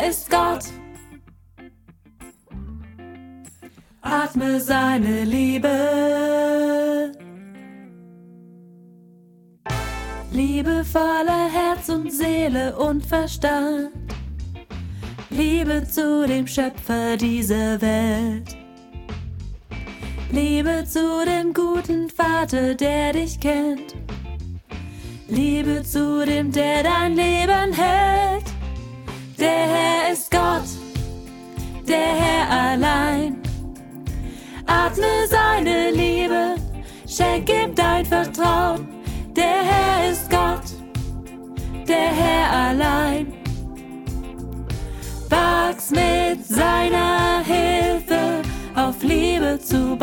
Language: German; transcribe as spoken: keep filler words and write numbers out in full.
Herr ist Gott. Atme seine Liebe. Liebevoller Herz und Seele und Verstand. Liebe zu dem Schöpfer dieser Welt. Liebe zu dem guten Vater, der dich kennt. Liebe zu dem, der dein Leben hält. Der Herr ist Gott, der Herr allein. Atme seine Liebe, schenk ihm dein Vertrauen. Der Herr ist Gott, der Herr allein. Wachs mit seiner Hilfe auf Liebe zu